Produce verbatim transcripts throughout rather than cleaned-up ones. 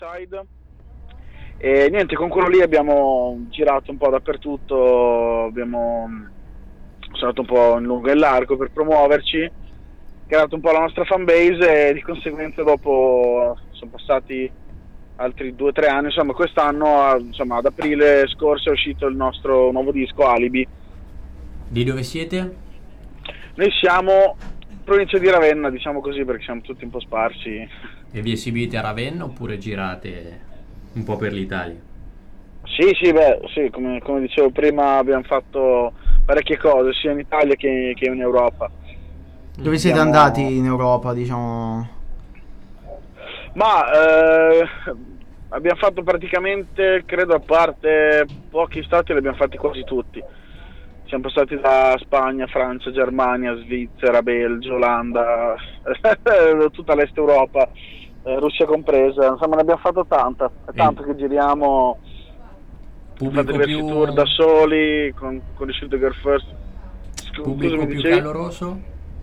Side. E niente, con quello lì abbiamo girato un po' dappertutto, abbiamo sono andato un po' in lungo e in largo per promuoverci, creato un po' la nostra fanbase e di conseguenza dopo sono passati altri due o tre anni, insomma quest'anno, insomma ad aprile scorso è uscito il nostro nuovo disco Alibi. Di dove siete? Noi siamo provincia di Ravenna, diciamo così, perché siamo tutti un po' sparsi. E vi esibite a Ravenna oppure girate un po' per l'Italia? Sì, sì, beh, sì, come, come dicevo prima abbiamo fatto parecchie cose, sia in Italia che, che in Europa. Dove siete Abbiamo... andati in Europa, diciamo? Ma eh, abbiamo fatto praticamente, credo, a parte pochi stati, li abbiamo fatti quasi tutti. Siamo passati da Spagna, Francia, Germania, Svizzera, Belgio, Olanda, tutta l'Est Europa, eh, Russia compresa. Insomma, ne abbiamo fatto tanta. È tanto che giriamo, abbiamo fatto diversi più... tour da soli, con, con i Shoot the Girl First. Scusa, Pubblico più dicevi? caloroso?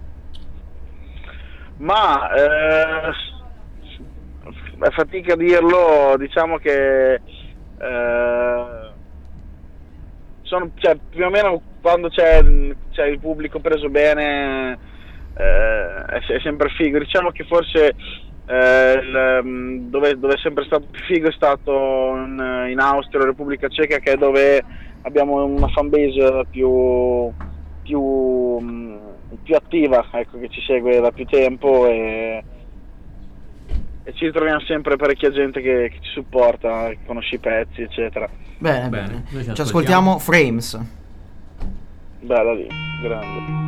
Ma eh, è fatica a dirlo, diciamo che eh, sono, cioè, più o meno quando c'è, c'è il pubblico preso bene eh, è, è sempre figo. Diciamo che forse eh, il, dove, dove è sempre stato più figo è stato in, in Austria, Repubblica Ceca, che è dove abbiamo una fanbase più più più attiva, ecco, che ci segue da più tempo e, e ci ritroviamo sempre parecchia gente che, che ci supporta, che conosce i pezzi, eccetera. Bene, Bene, bene. ci Ci ascoltiamo Frames. Bella lì, grande.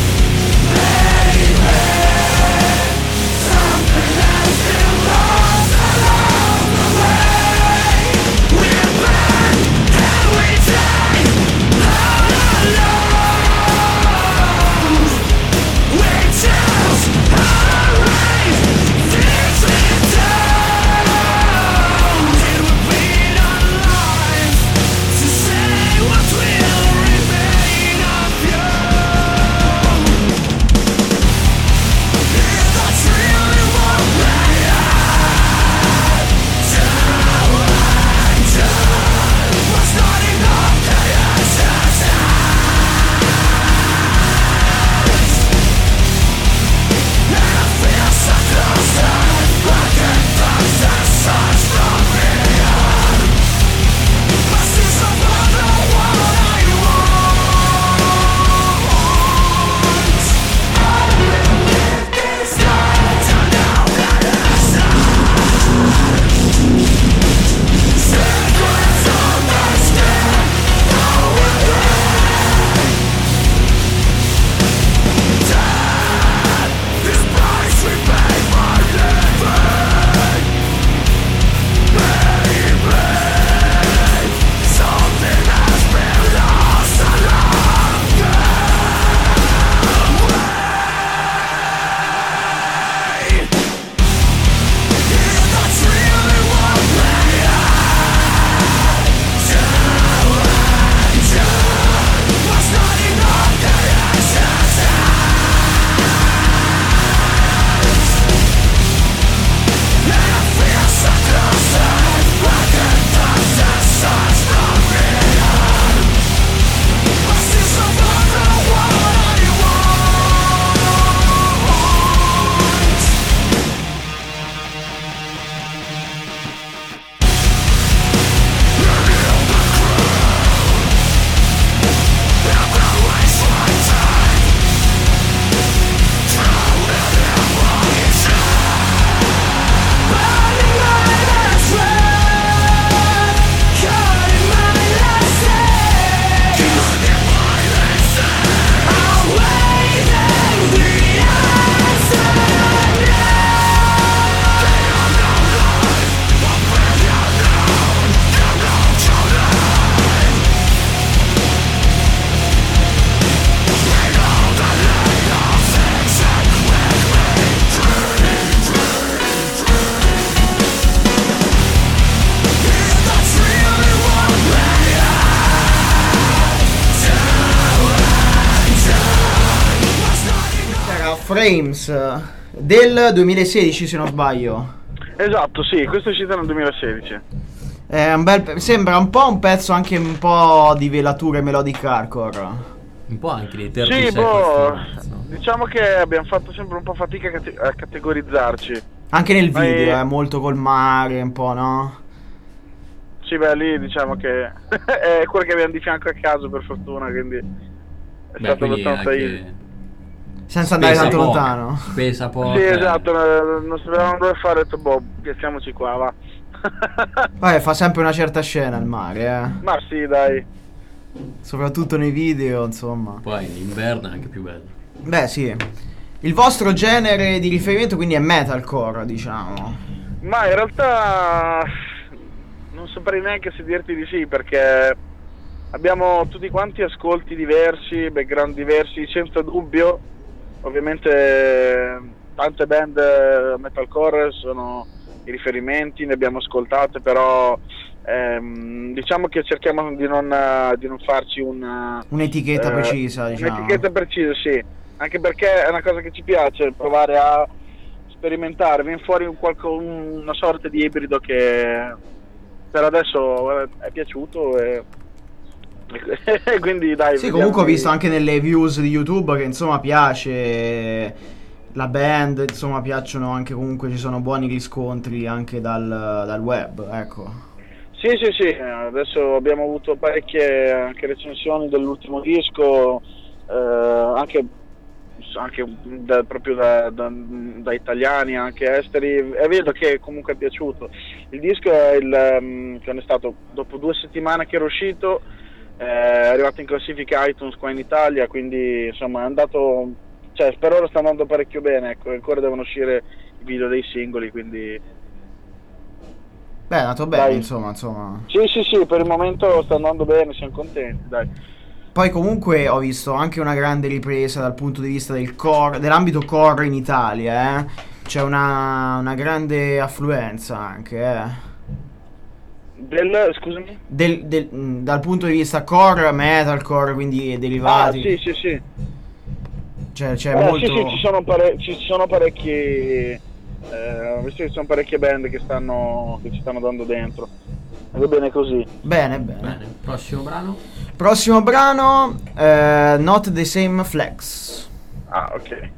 Something has been lost. Frames eh, del duemilasedici, se non sbaglio. Esatto, sì, questo è uscito nel duemilasedici. È un bel pe- sembra un po' un pezzo anche un po' di velature melodic hardcore. Un po' anche di thirty Sì, Seconds boh, to Mars, no? diciamo che abbiamo fatto sempre un po' fatica a, cate- a categorizzarci. Anche nel Ma video, è- è molto col mare, un po', no? Sì, beh, lì diciamo che è quello che abbiamo di fianco a caso, per fortuna, quindi è Beh, stato quindi abbastanza anche easy. Senza andare spesa tanto poca, lontano. Spesa poca. Sì, esatto, no- non sapevamo dove fare, ho detto, boh, piazziamoci qua, va. Vabbè, fa sempre una certa scena il mare, eh. Ma sì, dai. Soprattutto nei video, insomma. Poi in inverno è anche più bello. Beh, sì. Il vostro genere di riferimento quindi è metalcore, diciamo. Ma in realtà non saprei neanche se dirti di sì, perché abbiamo tutti quanti ascolti diversi, background diversi, senza dubbio. Ovviamente tante band metalcore sono i riferimenti, ne abbiamo ascoltate, però ehm, diciamo che cerchiamo di non, di non farci un, Un'etichetta eh, precisa, diciamo. un'etichetta precisa, sì, anche perché è una cosa che ci piace, provare a sperimentare, viene fuori un qualco, una sorta di ibrido che per adesso è piaciuto e, e quindi dai. Sì, vediamo comunque ho di- visto anche nelle views di YouTube che insomma piace la band, insomma piacciono anche, comunque ci sono buoni riscontri anche dal, dal web, ecco. Sì, sì, sì, adesso abbiamo avuto parecchie anche recensioni dell'ultimo disco, eh, anche, anche da- proprio da, da- da italiani, anche esteri, e vedo che comunque è piaciuto. Il disco è il, um, che è stato dopo due settimane che era uscito, eh, è arrivato in classifica iTunes qua in Italia, quindi insomma è andato, cioè per ora sta andando parecchio bene, ecco, ancora devono uscire i video dei singoli, quindi Beh, è andato bene, Dai. insomma, insomma. sì, sì, sì, per il momento sta andando bene, siamo contenti, dai. Poi comunque ho visto anche una grande ripresa dal punto di vista del core, dell'ambito core in Italia, eh. C'è una, una grande affluenza anche, eh. Del, scusami? Del, del- mh, dal punto di vista core, metalcore, quindi Ah, derivati. sì, sì, sì. Cioè, c'è Eh, molto. sì, sì, ci sono, pare- ci sono parecchi, eh, ho visto che ci sono parecchie band che stanno, che ci stanno dando dentro. Va bene così. Bene, bene. Bene, prossimo brano. Prossimo brano, eh, Not the Same Flex. Ah, ok.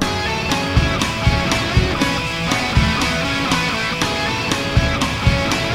Not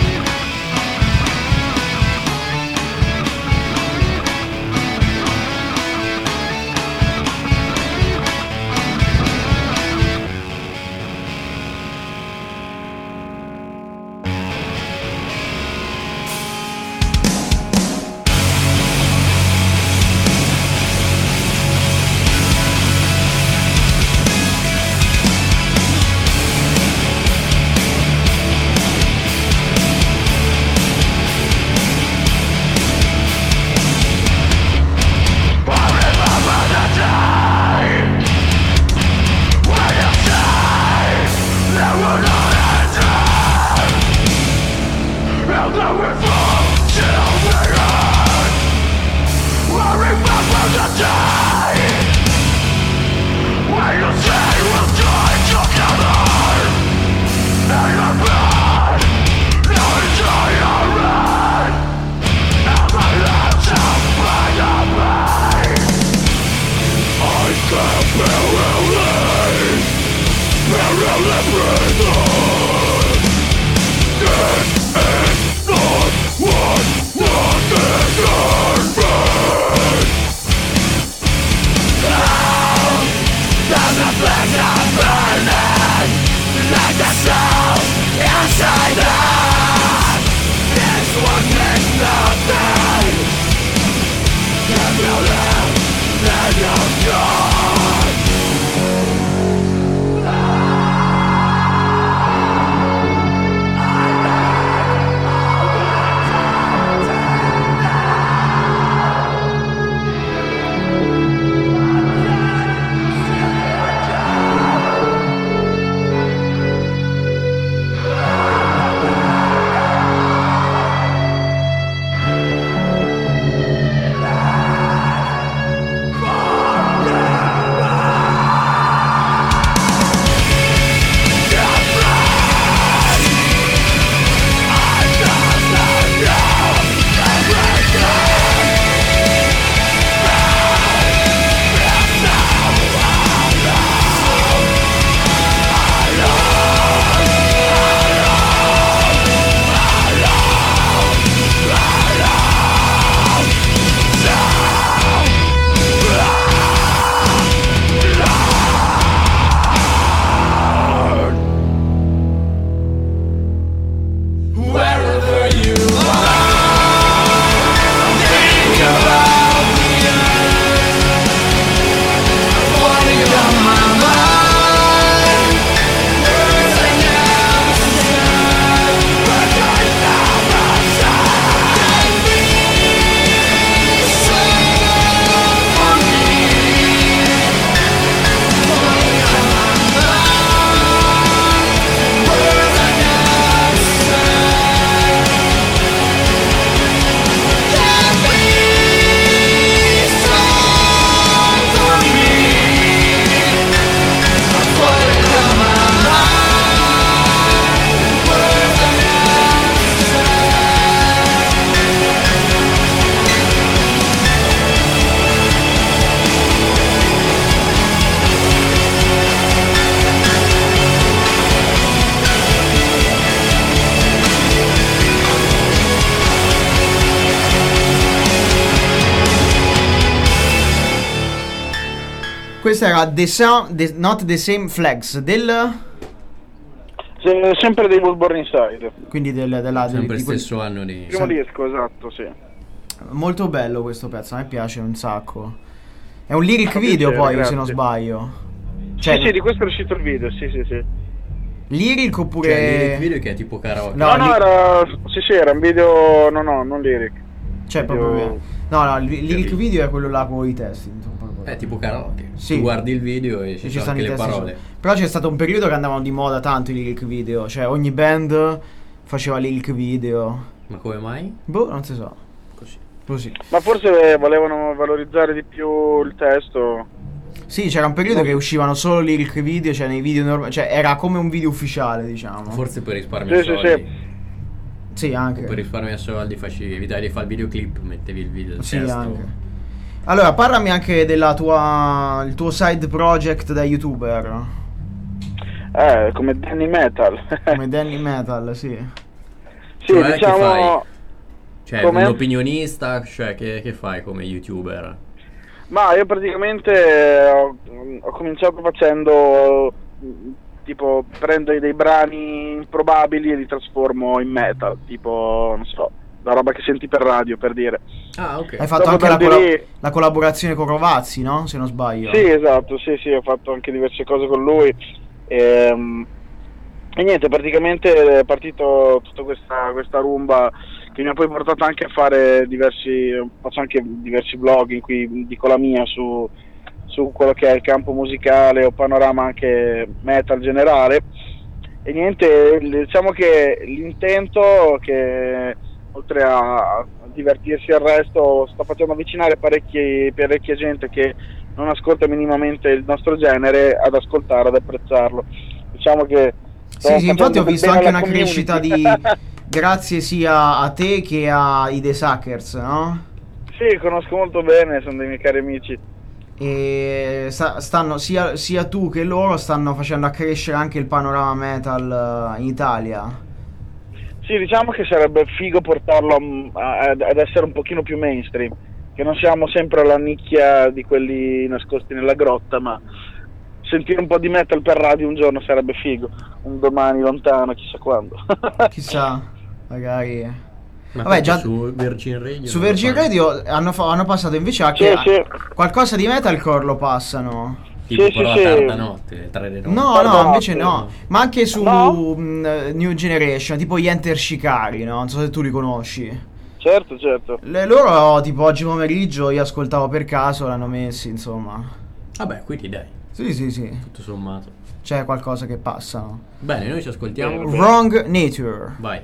questa era the sound, the, Not the Same Flags del... Se, sempre dei Was Born Inside. Quindi del, della, del, Sempre di quel- stesso anno di... Primo disco, esatto, sì. Molto bello questo pezzo, a me piace un sacco. È un lyric Fa video piacere, poi, grazie. se non sbaglio. Cioè, sì, sì, di questo è uscito il video, sì, sì, sì. lyric oppure... Cioè, il video che è tipo karaoke. No, No, no, lì- era... Sì, sì, era un video... No, no, non lyric. Cioè, video- proprio... No, no, il lyric video è quello là con i testi. insomma, proprio. È tipo karaoke. Sì. Tu guardi il video e E ci ci sono stanno anche i le testi parole. sopra. Però c'è stato un periodo che andavano di moda tanto i lyric video. Cioè, ogni band faceva lyric video. Ma come mai? Boh, non si so. Così. Così. Ma forse volevano valorizzare di più il testo. Sì, c'era un periodo che uscivano solo lyric video, cioè nei video normali, cioè era come un video ufficiale, diciamo. Forse per risparmiare Sì, sì, soldi. sì. Sì, anche. Per risparmiare soldi facevi, evitavi di fare il videoclip, mettevi il video il Sì, testo. anche. Allora, parlami anche della tua il tuo side project da youtuber, Eh, come Danny Metal. come Danny Metal, sì. Sì, Cioè, che diciamo... fai? Cioè, Come? un opinionista, cioè che, che fai come youtuber? Ma io praticamente ho, ho cominciato facendo tipo prendo dei brani improbabili e li trasformo in metal, tipo non so, la roba che senti per radio, per dire. Ah, ok. Hai fatto Dopo anche la, da colla- lì- la collaborazione con Rovazzi, no? Se non sbaglio. Sì, esatto, sì, sì, ho fatto anche diverse cose con lui. E, e niente, praticamente è partito tutta questa, questa rumba che mi ha poi portato anche a fare diversi, faccio anche diversi vlog in cui dico la mia su, su quello che è il campo musicale o panorama anche metal generale. E niente, diciamo che l'intento che oltre a divertirsi al resto sta facendo avvicinare parecchi, parecchia gente che non ascolta minimamente il nostro genere ad ascoltarlo, ad apprezzarlo. Diciamo che Sì, sì, infatti ho visto anche una community. crescita di grazie sia a te che ai The Suckers, no? Sì, conosco molto bene, sono dei miei cari amici. E sta- stanno sia, sia tu che loro stanno facendo accrescere anche il panorama metal eh, in Italia. Sì, diciamo che sarebbe figo portarlo a- ad ad essere un pochino più mainstream, che non siamo sempre alla nicchia di quelli nascosti nella grotta, ma sentire un po' di metal per radio un giorno sarebbe figo, un domani lontano, chissà quando. Chissà, magari. Ma Vabbè, tanto già su Virgin Radio. su non lo Virgin fanno. Radio hanno, fa- hanno passato invece anche Sì, sì. qualcosa di metalcore lo passano. Tipo Sì, sì, però sì. a tarda notte, tre di notte. No, Guarda, no, invece sì. no. Ma anche su No? mh, New Generation, tipo gli Enter Shikari, no? Non so se tu li conosci. Certo, certo. Le loro, tipo oggi pomeriggio, io ascoltavo per caso, l'hanno messi, insomma. Vabbè, quindi dai, Sì, sì, sì. tutto sommato. C'è qualcosa che passa, no? Bene, noi ci ascoltiamo. Bene. Wrong Nature. Vai.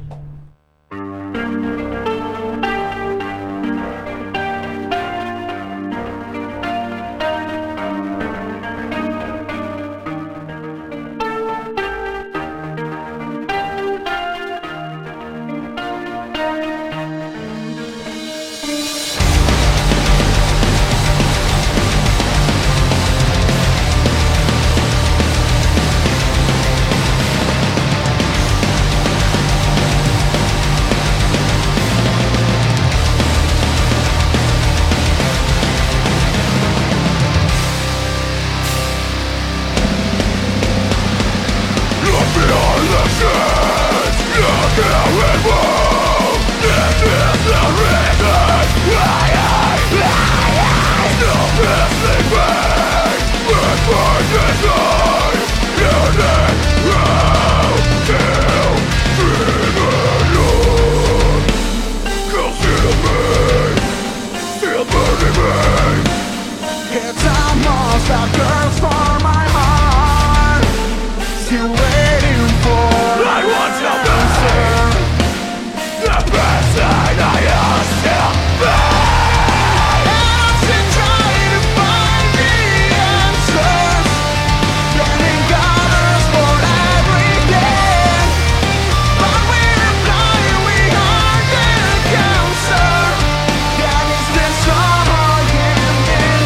It's almost a curse for my heart. Still waiting for I want to answer. The best side I am still bad. I've been trying to find the answers. Turning colors for everything. But we're blind, we are the cancer. That is the summer in this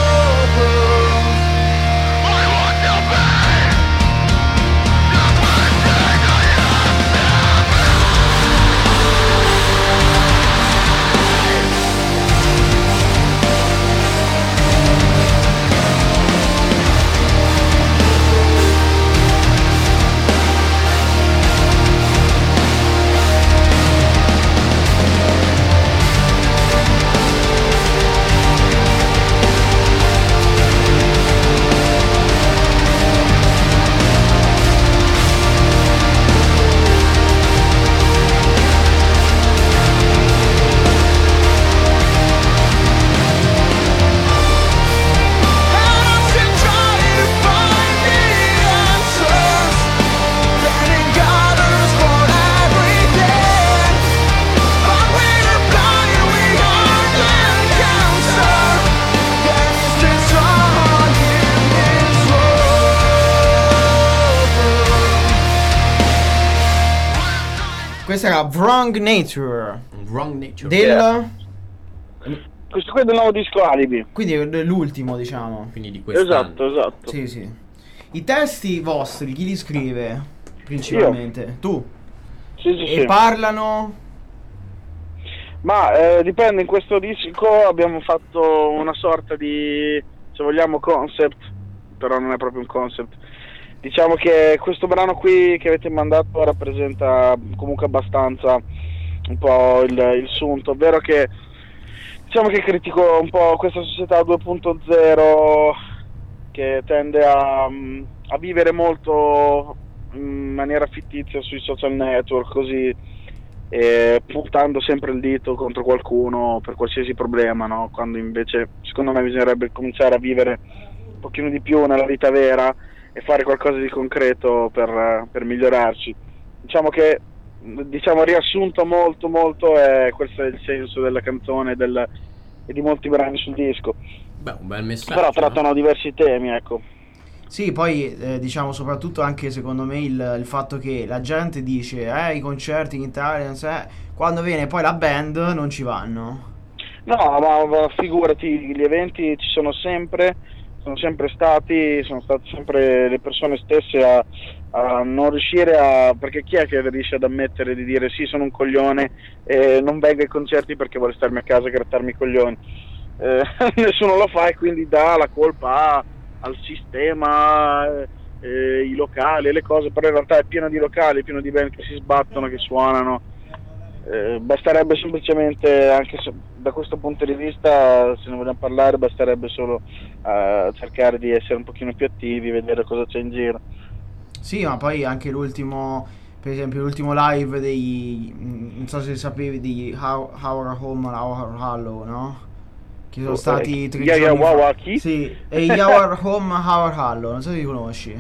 world. I want to be. Questa era Wrong Nature Wrong Nature. del Yeah. Questo qui è del nuovo disco Alibi. quindi è l'ultimo, diciamo. Quindi di quest'anno. Esatto, esatto. Sì, sì. I testi vostri chi li scrive principalmente? Tu. Sì, sì, E sì. parlano? Ma eh, dipende, in questo disco abbiamo fatto una sorta di, se vogliamo, concept, però non è proprio un concept. Diciamo che questo brano qui che avete mandato rappresenta comunque abbastanza un po' il, il sunto, ovvero che diciamo che critico un po' questa società due punto zero che tende a, a vivere molto in maniera fittizia sui social network, così, e puntando sempre il dito contro qualcuno per qualsiasi problema, no? Quando invece secondo me bisognerebbe cominciare a vivere un pochino di più nella vita vera e fare qualcosa di concreto per, per migliorarci. Diciamo che, diciamo, riassunto molto molto, è questo è il senso della canzone del, e di molti brani sul disco. Beh, un bel messaggio. Però no? trattano diversi temi, ecco. Sì, poi eh, diciamo soprattutto anche secondo me il, il fatto che la gente dice eh i concerti in Italia, non so, eh, quando viene poi la band non ci vanno. No, ma, ma figurati, gli eventi ci sono sempre, sono sempre stati, sono state sempre le persone stesse a, a non riuscire a... perché chi è che riesce ad ammettere di dire sì, sono un coglione e non vengo ai concerti perché vuole starmi a casa e grattarmi i coglioni? Eh, nessuno lo fa e quindi dà la colpa a, al sistema, eh, i locali, le cose, però in realtà è pieno di locali, è pieno di band che si sbattono, che suonano. Eh, basterebbe semplicemente, anche se, da questo punto di vista, se ne vogliamo parlare, basterebbe solo eh, cercare di essere un pochino più attivi, vedere cosa c'è in giro. Sì, ma poi anche l'ultimo, per esempio l'ultimo live dei, non so se sapevi, di How, Our Home, Our Hollow, no? Che sono Oh, stati eh, tre Yeah, giorni Yeah, fa. Wow, Wow, chi? Sì, e Our Home, Our Hollow, non so se li conosci.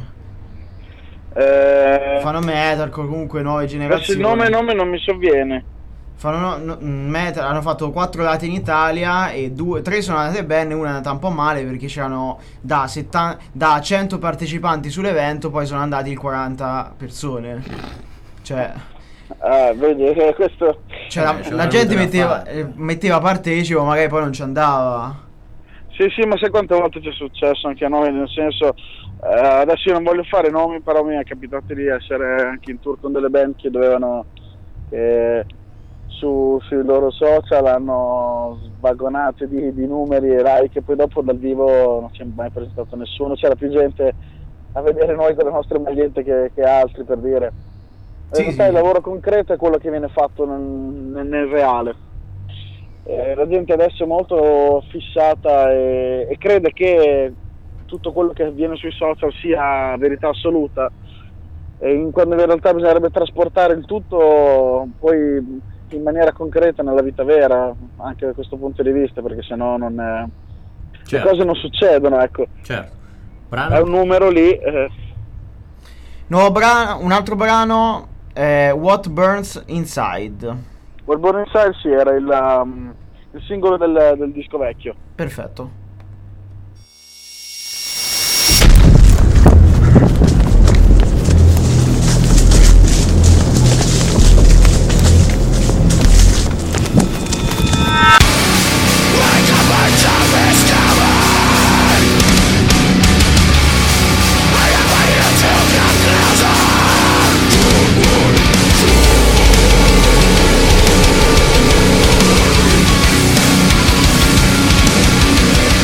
Eh, Fanno metalcore, comunque nuove adesso generazioni. il nome, il nome non mi sovviene. Fanno no, no, metal, hanno fatto quattro date in Italia e due, tre sono andate bene, una è andata un po' male perché c'erano da, settanta, da cento partecipanti sull'evento, poi sono andati il quaranta persone. Cioè, Ah, vedi, eh, questo... cioè Eh, la, c'è la una gente roba da metteva, fare. eh, metteva partecipo, magari poi non ci andava. Sì, sì, ma sai quante volte ci è successo anche a noi, nel senso, eh, adesso io non voglio fare nomi, però mi è capitato di essere anche in tour con delle band che dovevano, eh, su, sui loro social hanno svagonato di, di numeri e like, e poi dopo dal vivo non si è mai presentato nessuno, c'era più gente a vedere noi con le nostre magliette che, che altri, per dire. In Sì, realtà sì. il lavoro concreto è quello che viene fatto nel, nel, nel reale. Eh, la gente adesso è molto fissata e, e crede che tutto quello che avviene sui social sia verità assoluta, e in, quando in realtà bisognerebbe trasportare il tutto poi in maniera concreta nella vita vera, anche da questo punto di vista, perché sennò non è, Certo. le cose non succedono, ecco. Certo. È Brano? un numero lì. eh, Nuovo brano, un altro brano è What Burns Inside. What Burns Inside, sì, era il, um, il singolo del, del disco vecchio. Perfetto. What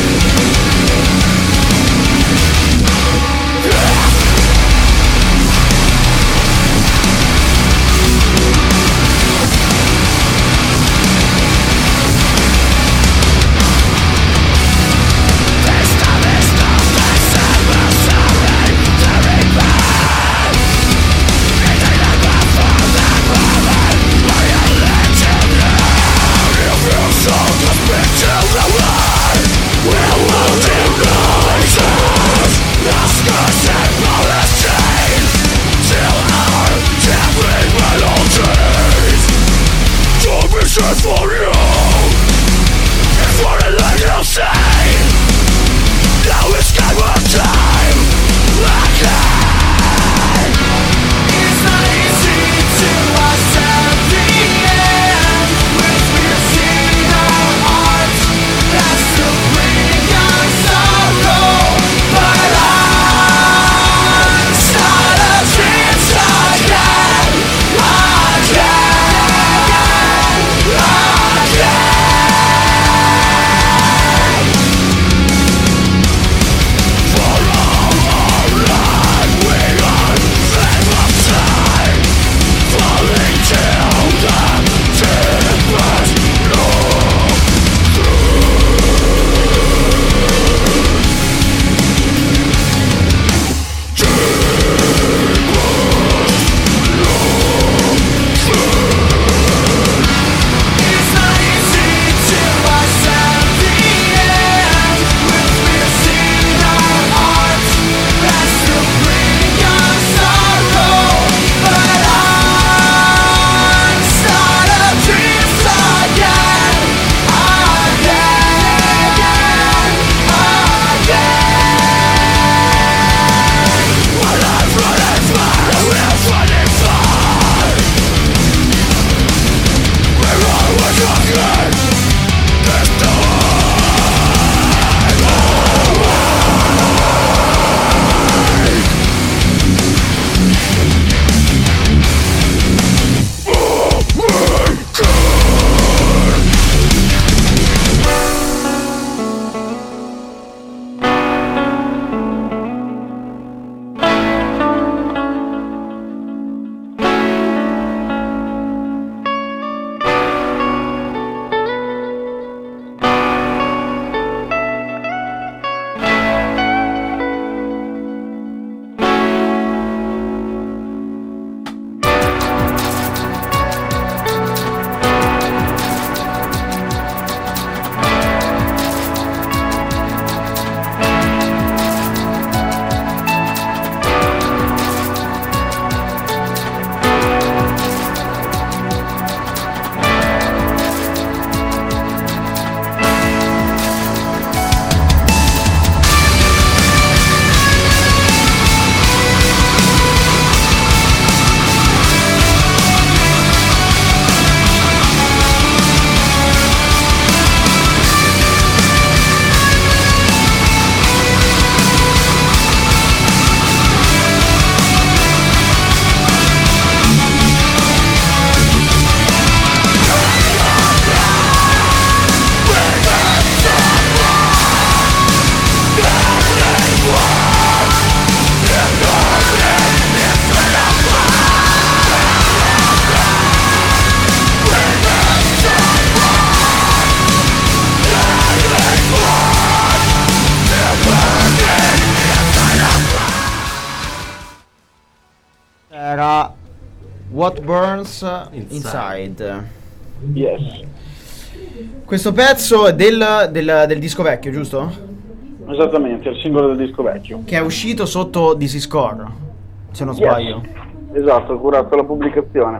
Era What Burns Inside. Inside. Yes, Questo pezzo è del, del, del disco vecchio, giusto? esattamente, è il singolo del disco vecchio. Che è uscito sotto D C Score, se non sbaglio. Yes. Esatto, ho curato la pubblicazione.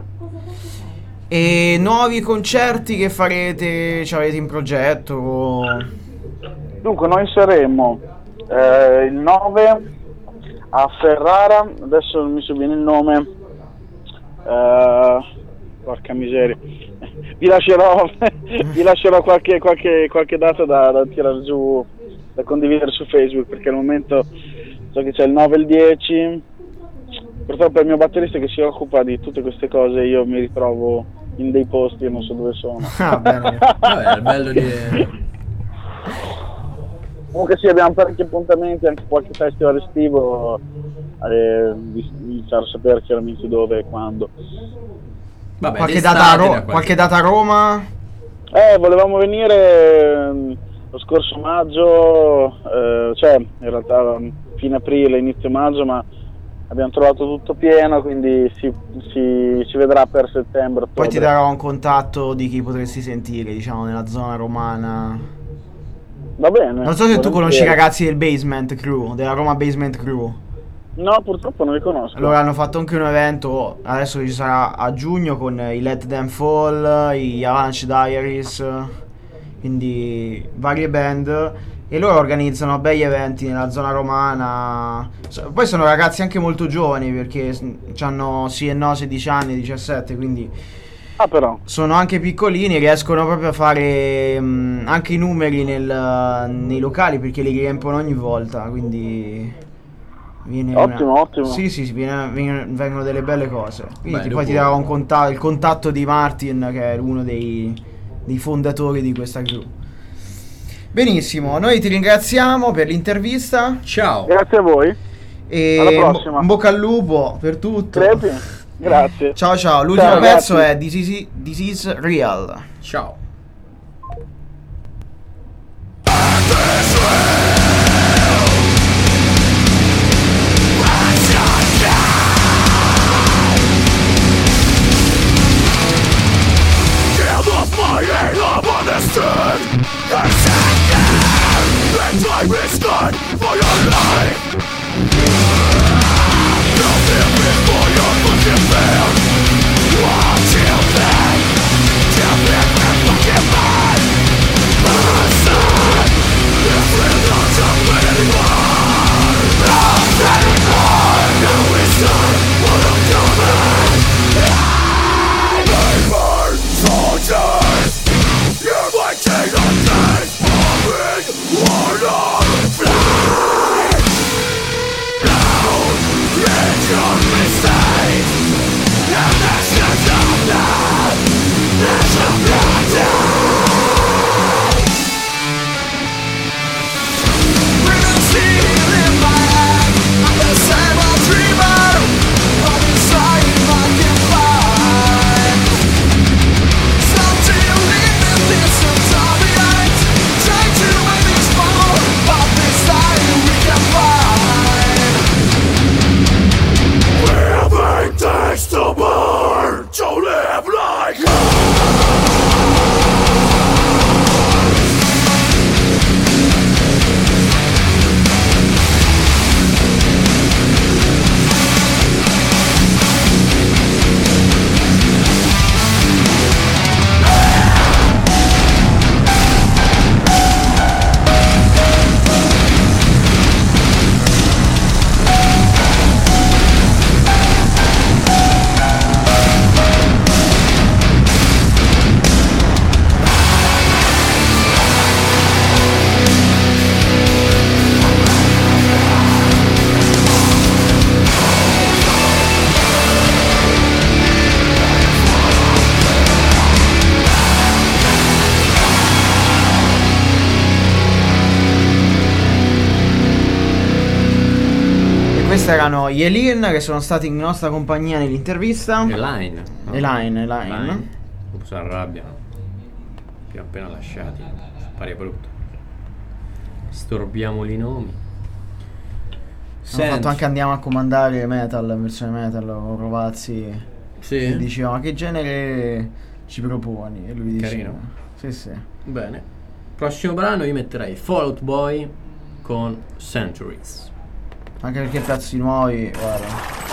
E nuovi concerti che farete, ci avete in progetto? Dunque, noi saremo eh, il nove a Ferrara, adesso non mi sovviene il nome, eh, porca miseria, vi lascerò, vi lascerò qualche, qualche, qualche data da, da tirare giù, da condividere su Facebook, perché al momento so che c'è il nove e il dieci, purtroppo è il mio batterista che si occupa di tutte queste cose, io mi ritrovo in dei posti e non so dove sono. Ah, bene. Vabbè, è bello di... Comunque sì, abbiamo parecchi appuntamenti, anche qualche festival estivo, eh, vi, vi farò sapere chiaramente dove e quando. Vabbè, Qualche d'estate, data, a Ro- da qualche- qualche data a Roma? Eh, volevamo venire ehm, lo scorso maggio, eh, cioè in realtà fine aprile, inizio maggio, ma abbiamo trovato tutto pieno, quindi si, si, si vedrà per settembre. Poi ti ottobre. darò un contatto di chi potresti sentire, diciamo, nella zona romana. Va bene. Non so se tu conosci i volentieri. ragazzi del Basement Crew, della Roma Basement Crew. No, purtroppo non li conosco. Allora hanno fatto anche un evento, adesso ci sarà a giugno, con i Let Them Fall, i Avalanche Diaries, quindi varie band, e loro organizzano bei eventi nella zona romana. So- Poi sono ragazzi anche molto giovani, perché hanno sì e no sedici anni, diciassette, quindi Ah, però. sono anche piccolini, riescono proprio a fare mh, anche i numeri nel- nei locali, perché li riempiono ogni volta, quindi viene Ottimo, una- ottimo. Sì, sì, sì, viene- viene- vengono delle belle cose. Quindi Beh, ti- poi ti dopo- darò un contatto, il contatto di Martin, che è uno dei, dei fondatori di questa crew. Benissimo, noi ti ringraziamo per l'intervista Ciao. Grazie a voi. e Alla in bo- prossima. in bocca al lupo per tutto. Crepi. Grazie. Ciao ciao, l'ultimo Ciao, pezzo ragazzi. è This is, This is Real. Ciao. Questi erano gli Elin, che sono stati in nostra compagnia nell'intervista. Elaine. no? Elaine, Elaine. Elaine. Dopo si arrabbiano. Li ho appena lasciati. Pare brutto. Storbiamo i nomi. Hanno fatto anche Andiamo a comandare metal, versione metal, con Rovazzi. Sì. Gli diceva ma che genere ci proponi? E lui diceva Carino. sì sì. Bene. Prossimo brano io metterei Fall Out Boy con Centuries. Anche perché pezzi nuovi, guarda,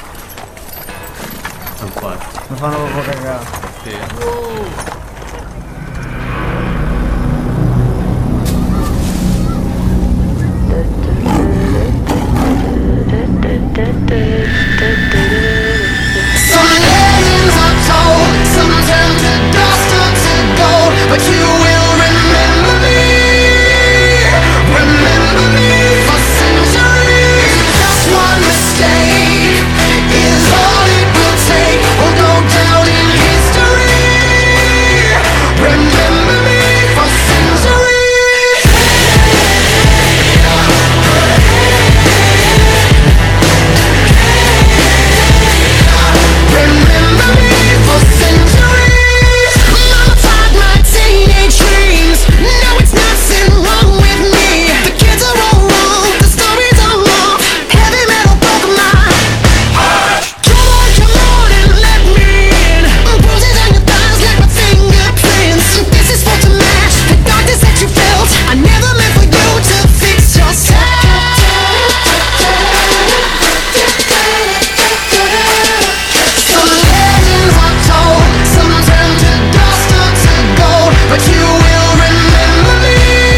Infatti. mi fanno proprio cagare. Sì. Some legends are told, some turn to dust or to gold, but you will remember me, remember me for centuries. Just one mistake is all it will take, will go down in history. Remember me for centuries. Remember me for centuries. Mama tied my teenage dreams. No, it's nothing wrong with me. The kids are all wrong, the stories are wrong. Heavy metal broke my heart. Come on, come on and let me in. Bruises on your thighs like my fingerprints. This is for to match the darkness that you felt. I never meant for you to fix yourself. Some legends are told, some turn to dust or to gold, but you will remember me,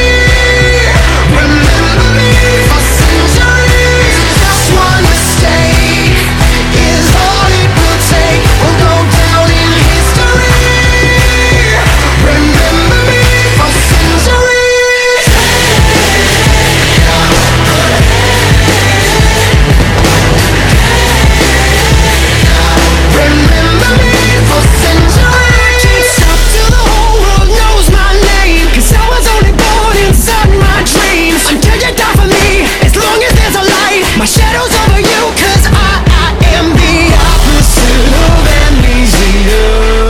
remember me for centuries. Just one mistake is all it will take, will go down in history. Remember me for centuries. Remember me for centuries. Can't stop till the whole world knows my name, 'cause I was only born inside my dreams. Until you die for me, as long as there's a light, my shadow's over you, 'cause I, I am the opposite of amnesia.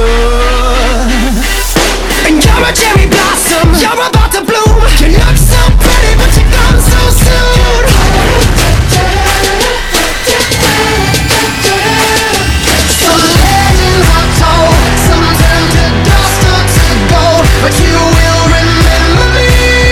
And you're a cherry blossom, you're about to bloom. You look so pretty, but you're gone so soon. Some legends are told, some turn to dust or to gold, but you will remember me,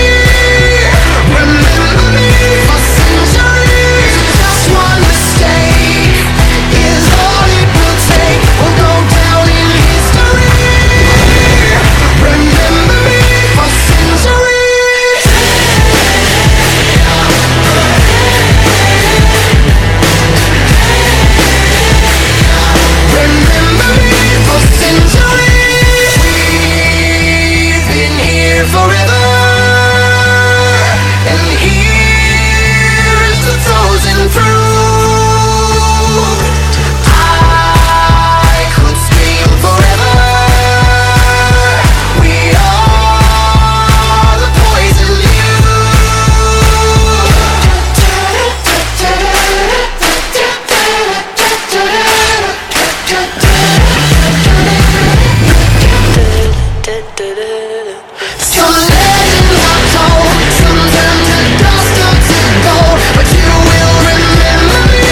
remember me for centuries. Just one mistake is all it will take, will go down in history. Remember me for centuries. Remember me for centuries. We've been here forever, and here's the frozen proof. I could scream forever. We are the poison Some legends are told, some turn to dust or to gold, but you will remember me,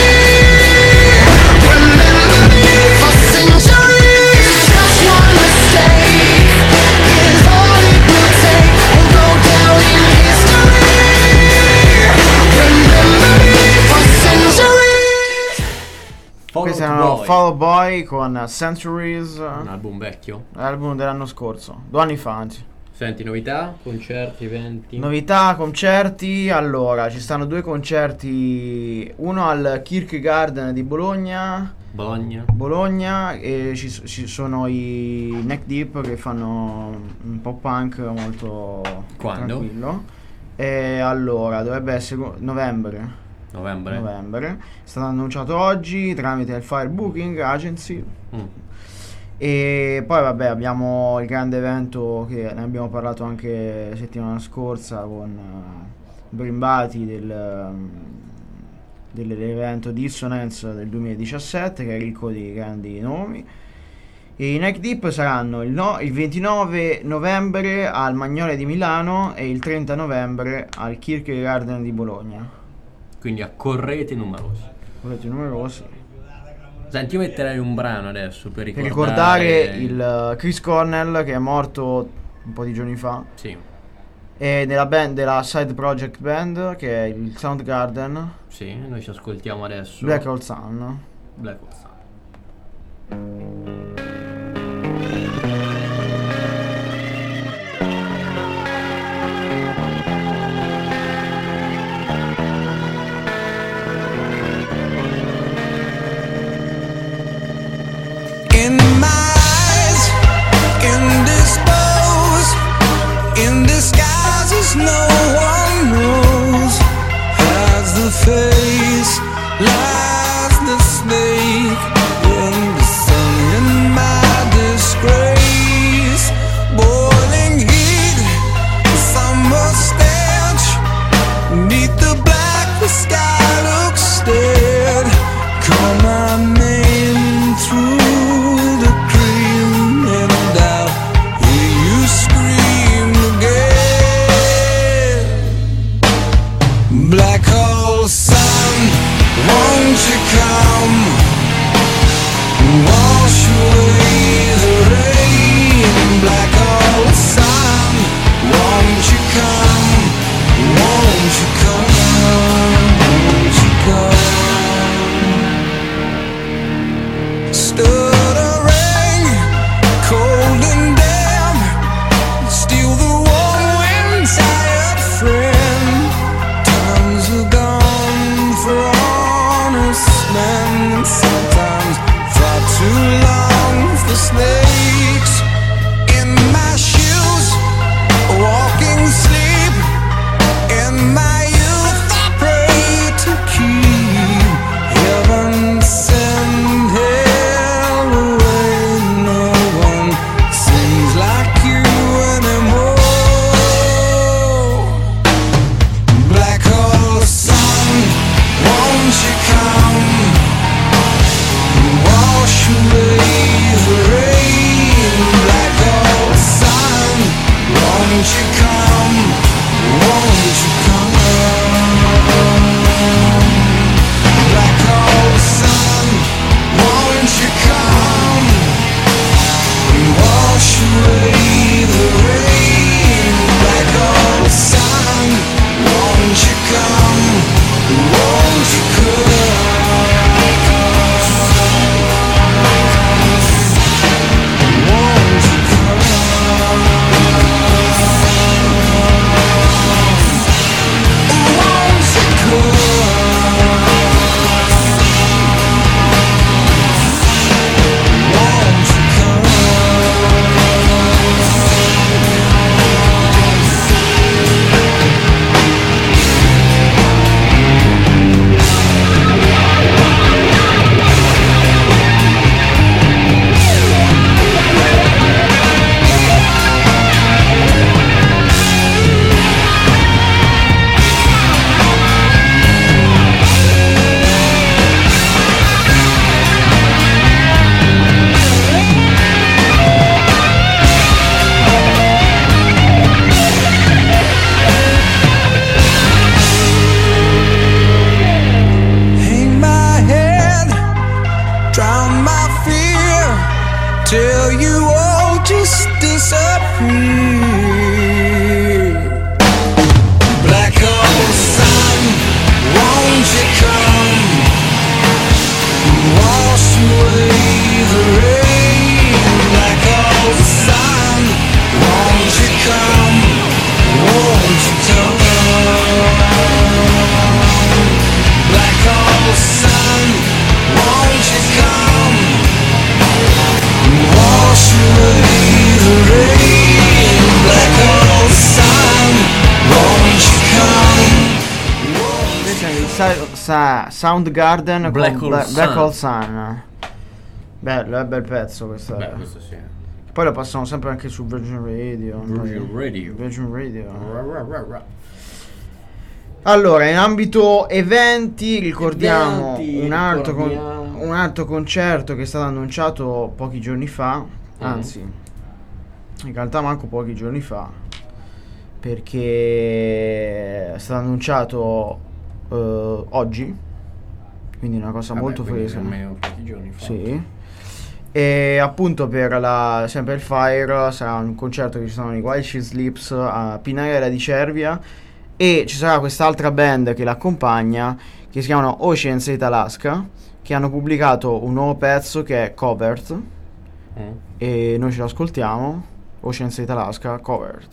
remember me for centuries. Just one mistake is all it will take, will go down in history. Remember me for centuries. Fall Questi Out erano Boy. Fall Out Boy con Centuries, Un album vecchio. album dell'anno scorso, due anni fa anzi. Senti, novità, concerti, eventi. Novità, concerti, allora ci stanno due concerti, uno al Kierkegaard di Bologna, Bologna. Bologna e ci, ci sono i Neck Deep che fanno un pop punk molto Quando? tranquillo. E allora dovrebbe essere novembre, Novembre. novembre, è stato annunciato oggi tramite il Fire Booking Agency. Mm. E poi vabbè abbiamo il grande evento che ne abbiamo parlato anche settimana scorsa con uh, Brimbati del, um, dell'evento Dissonance del duemiladiciassette che è ricco di grandi nomi. E i Neck Deep saranno il, no, il ventinove novembre al Magnolia di Milano e il trenta novembre al Kierkegaard di Bologna. quindi accorrete numerosi. Volete i numerosi. Senti, io metterei un brano adesso per Per ricordare, ricordare il uh, Chris Cornell che è morto un po' di giorni fa. Sì, E nella band, della Side Project Band, che è il Soundgarden, sì, noi ci ascoltiamo adesso Black Hole Sun. Black Hole Sun. In my eyes, indisposed, in disguises no one knows. Has the face, lies the snake in the sun. In my disgrace, boiling heat, summer stench. Neath the black, the sky looks dead. Call my name through the cream, and I'll hear you scream again. Black hole sun, won't you come? Wash away the rain. Black hole sun, won't you come? Won't you come? Won't you come? Stuttering, cold and damp, steal the warm wind, tired friend. Times are gone for honest men, and sometimes far too long for snakes. In my shoes, walking sleep. In my youth, I pray to keep heaven send hell away. No one sings like you anymore. Black hole sun, won't you come? Wash away the rain. Black hole sun, won't you come? Won't you come? Black hole sun, won't you come? Wash away the rain. Black hole sun, won't you come? Won't you come? Won't you come? Won't you come? Won't you come? Hang my head, drown my fear, till you all just disappear. Black hole sun, won't you come? Wash away the rain. Black hole sun, won't you come? Won't you come? Black hole sun, won't you come? Wash away the rain. Black hole sun, won't you come? Invece il Sa- Sa- Soundgarden con Black Hole Bla- Sun. Black Hole Sun. Bello, è bel pezzo questo. Beh, è. questo sì. Poi lo passano sempre anche su Virgin Radio. Virgin Radio. Virgin Radio. Ra, ra, ra, ra. Allora, in ambito eventi ricordiamo, Eventi, un, altro con- ricordiamo. un altro concerto che è stato annunciato pochi giorni fa, anzi, in realtà manco pochi giorni fa, perché è stato annunciato eh, oggi, quindi una cosa Vabbè, molto quindi fresca. almeno pochi giorni fa. Sì. E appunto per la sempre il Fire sarà un concerto che ci sono i While She Sleeps a Pinarella di Cervia, e ci sarà quest'altra band che l'accompagna che si chiamano Oceans Eight Alaska, che hanno pubblicato un nuovo pezzo che è Covert, Mm. e noi ce lo ascoltiamo. Oceans Eight Alaska, Covert.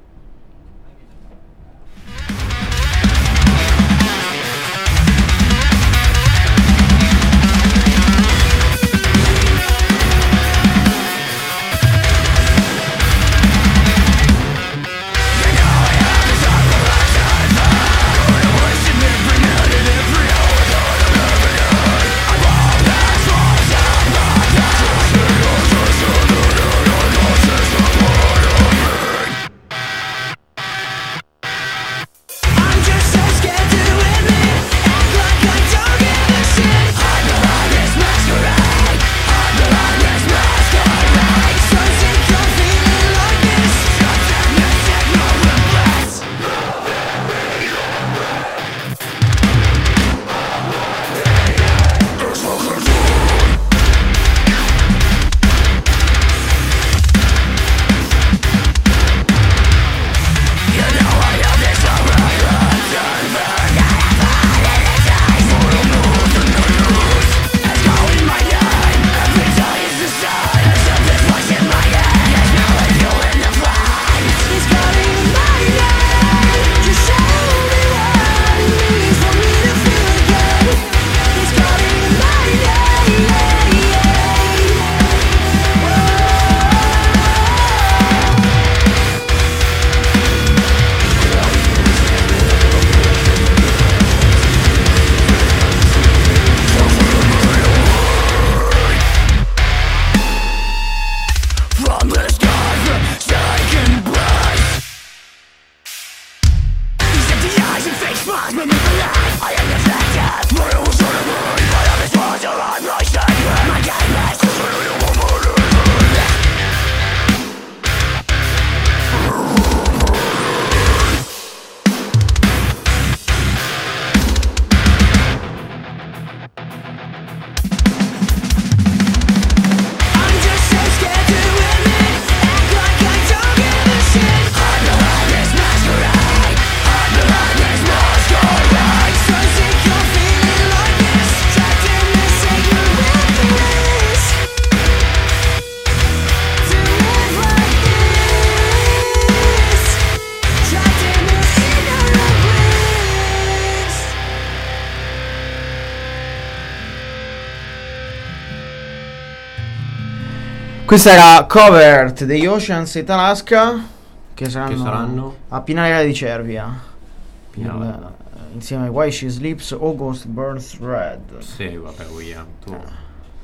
Questa era Covert degli Oceans Eight Alaska, che saranno, Che saranno? a Pinarella di Cervia, Pinarella. Il- eh, insieme a Why She Sleeps, August Burns Red. Sì, vabbè, William, tu. È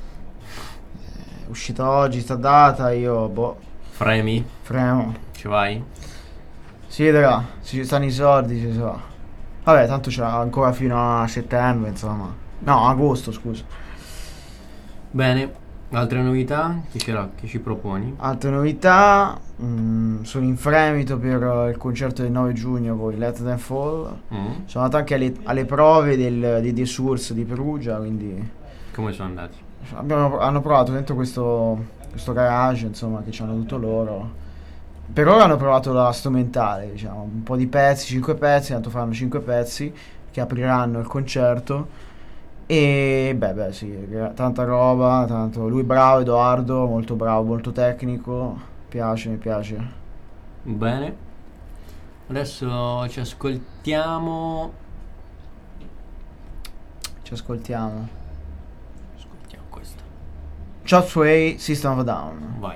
uscita oggi sta data, io boh, Fremi, fremo. ci vai? Si vedrà, se ci stanno i soldi ci sa. Vabbè, tanto c'è ancora fino a settembre, insomma. No, agosto, scusa. Bene, altre novità? Chi, ce l'ha? Chi ci proponi? Altre novità, mm, sono in fremito per eh, il concerto del nove giugno con i Let Them Fall. Mm? Sono andato anche alle, alle prove del, di The Source di Perugia, quindi Come sono andati? abbiamo, hanno provato dentro questo, questo garage, insomma, che c'hanno tutto loro. Per ora hanno provato la strumentale, diciamo, un po' di pezzi, cinque pezzi, tanto faranno cinque pezzi che apriranno il concerto. E beh, beh, sì, gra- tanta roba, tanto lui bravo, Edoardo, molto bravo, molto tecnico, piace, mi piace. Bene. Adesso ci ascoltiamo. Ci ascoltiamo. Ascoltiamo questo. Chop Suey, System of a Down. Vai.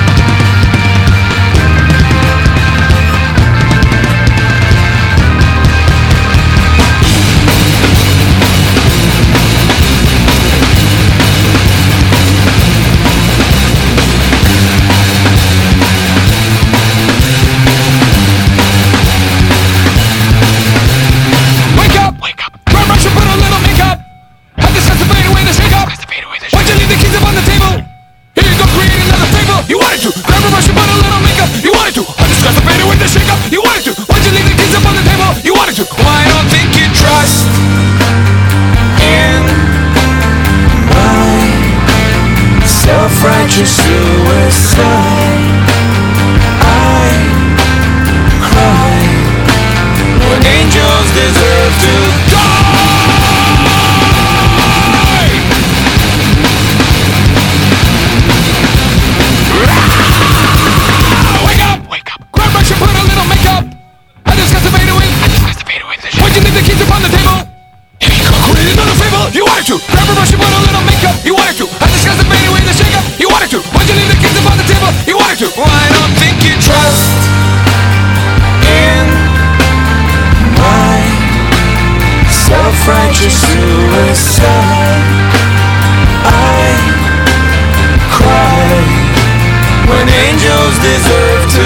Thank self-righteous suicide. I cry when angels deserve to die. Wake up! Wake up! Grab brush and put a little makeup. I discuss the fade away. I discuss the fade away. Why'd you leave the keys upon the table? If you could quit another fable, you wanted to. Grab a brush and put a little makeup. You wanted to. I discuss the fade away, the shake up. You wanted to. Why'd you leave the keys upon the table? You wanted to. Well, I don't think you trust in my self-righteous suicide. I cry when angels deserve to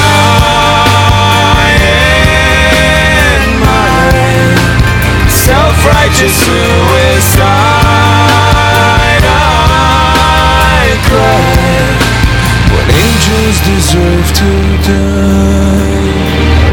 die. In my self-righteous suicide, I cry when angels deserve to die.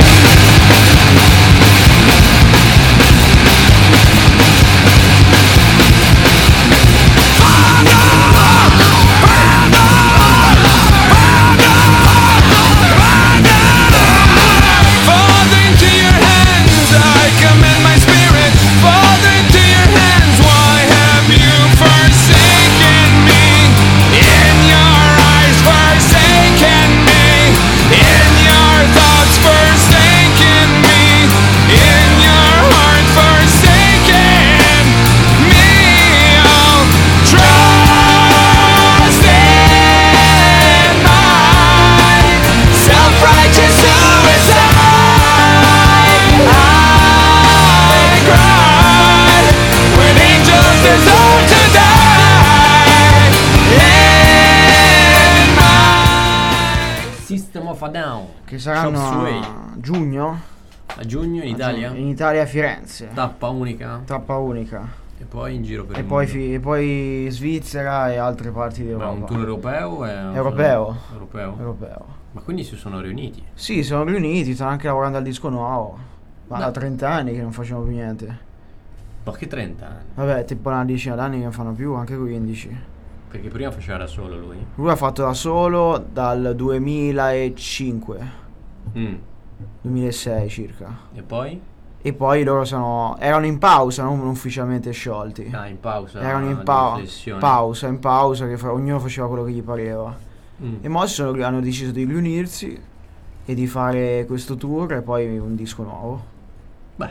Che saranno a giugno? A giugno in Italia? In Italia a Firenze. Tappa unica? Tappa unica. E poi in giro per e il poi mondo. fi- e poi Svizzera e altre parti d'Europa. Ma un tour europeo? È un Europeo. Europeo. Europeo. Ma quindi si sono riuniti? Sì, sono riuniti, stanno anche lavorando al disco nuovo. Ma No. da trenta anni che non facciamo più niente. Ma che trenta anni? Vabbè, tipo una decina d'anni che non fanno più, anche quindici. Perché prima faceva da solo lui? Lui ha fatto da solo dal duemilacinque, Mm. duemilasei circa. E poi? E poi loro sono erano in pausa, non ufficialmente sciolti. Ah, in pausa. Erano in di pa- riflessione. pausa, in pausa, che fa- ognuno faceva quello che gli pareva. Mm. E mo si sono- hanno deciso di riunirsi e di fare questo tour e poi un disco nuovo. Beh,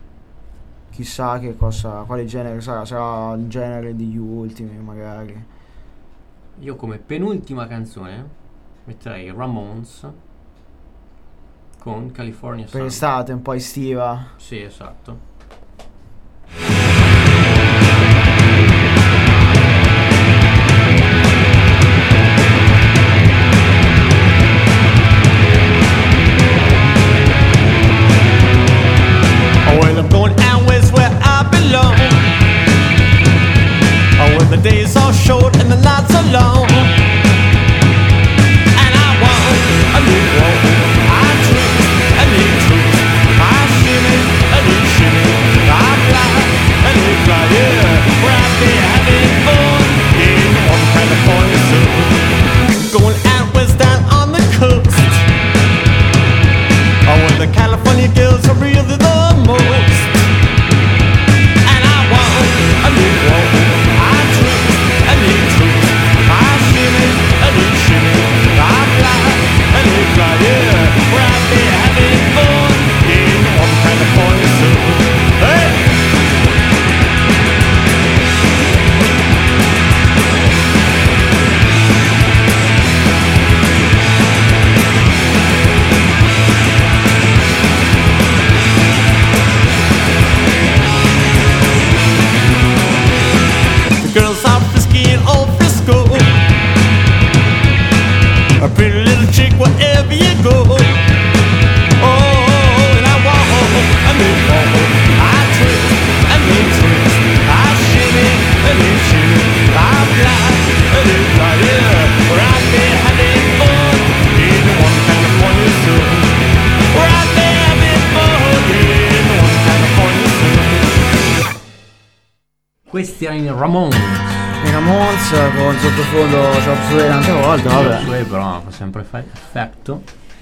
Chissà che cosa, quale genere sarà, sarà il genere degli ultimi magari. io come penultima canzone metterei Ramones con California Per Sun. estate, un po' estiva. Sì, esatto. Oh, well, I'm going out west where I belong. Oh, where the days are short and the nights are long. And I want a new road. I trip, a new trip. I shimmy, a new shimmy. I fly, a new fly, yeah. Where I be having fun in one California sun. Going out west down on the coast. Oh, where the California girls are really the most. And I want a new road. I trip, a new trip. I shimmy, a new shimmy. I fly, a new fly, yeah. Where I be having fun in one California sun. Hey! The girls are frisky and all Frisco. A pretty little chick wherever you go. Oh, and I want a new road. I twist, a new twist. I shimmy, a new shimmy. I fly, a new fly, yeah. Where I be having fun in one California sun. Where I be having fun in one California sun. Questi erano i Ramones I Ramones con sottofondo Chop Suey tante volte, vabbè. Suey però fa sempre fa- effetto.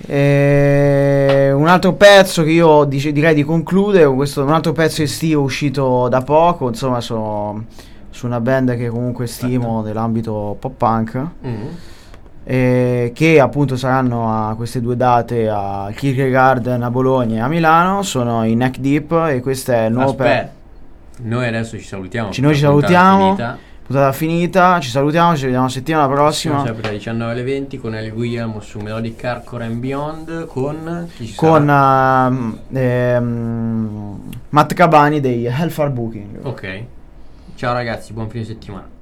E un altro pezzo che io dice, direi di concludere con questo, un altro pezzo estivo uscito da poco, insomma sono su una band che comunque stimo nell'ambito pop punk, Mm. e che appunto saranno a queste due date a Kierkegaard a Bologna e a Milano, sono i Neck Deep e questo è il nuovo Aspetta, pezzo. noi adesso ci salutiamo. Ci- noi ci La puntata salutiamo. finita. Puntata finita, ci salutiamo, ci vediamo settimana Siamo prossima sempre alle diciannove alle venti con Ellie Williams su Melodic Hardcore and Beyond con chi ci con sarà? ehm, ehm, Matt Cabani dei Hellfire Booking. Ok. Ciao ragazzi, buon fine settimana.